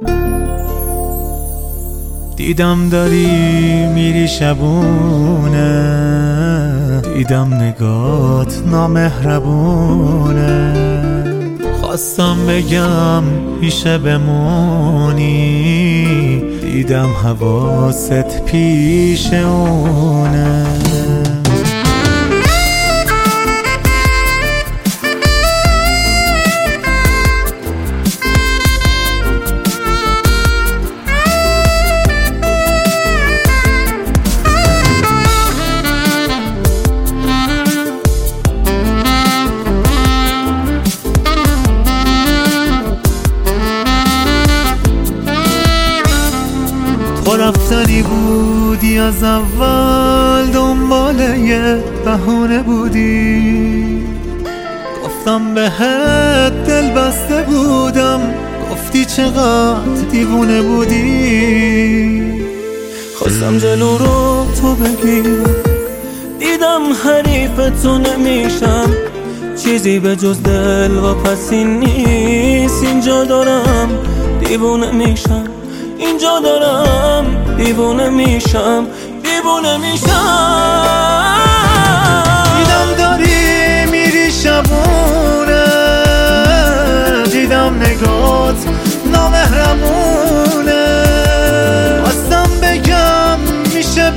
دیدم داری میری شبونه، دیدم نگات نامهربونه. خواستم بگم میشه بمونی، دیدم حواست پیش اونه. تو رفتنی بودی از اول، دنبال یه بهونه بودی. گفتم بهت دل بسته بودم، گفتی چقدر دیوونه بودی. خواستم جلو رو تو بگیرم، دیدم حریف تو نمیشم. چیزی به جز دل و پسین نیست. اینجا دارم دیوونه میشم، اینجا دارم دیوونه میشم، دیوونه میشم. دیدم داری میری شبونه، دیدم نگات نامهربونه. خواستم بگم میشه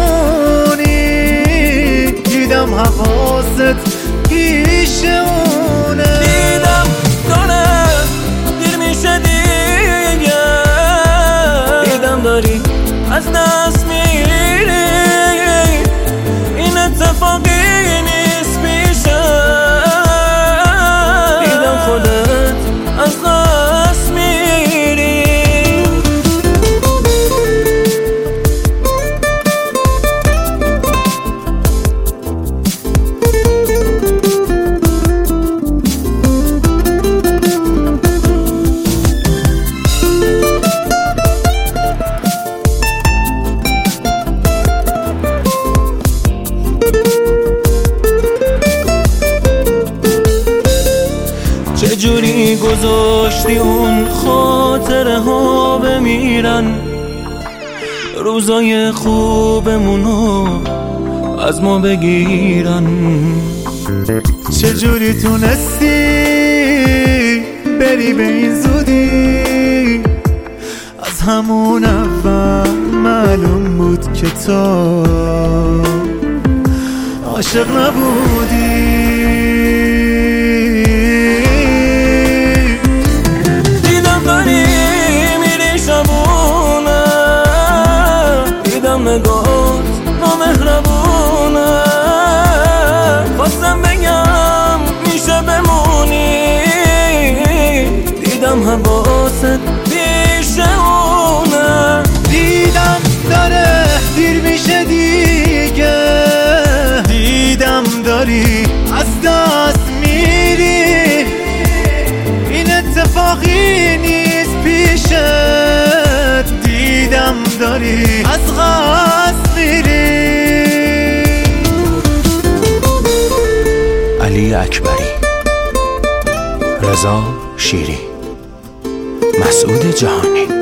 بمونی، دیدم حواست پیش اونه. دیدم داره دیر میشه دیگه، داری از دست میری. این اتفاقی نیست پیشه، دیدم خودت از دست میری. چجوری گذاشتی اون خاطره ها بمیرن، روزای خوبمونو از ما بگیرن. چجوری تونستی بری به این زودی، از همون اول معلوم بود که تو عاشق نبودی. نگات نامهربونه. خواستم بگم میشه بمونی، دیدم حواست پیش اونه. دیدم داره دیر میشه دیگه، دیدم داری از دست میری. این اتفاقی نیست پیشت، دیدم داری از قصد میری. علی اکبری، رضا شیری، مسعود جهانی.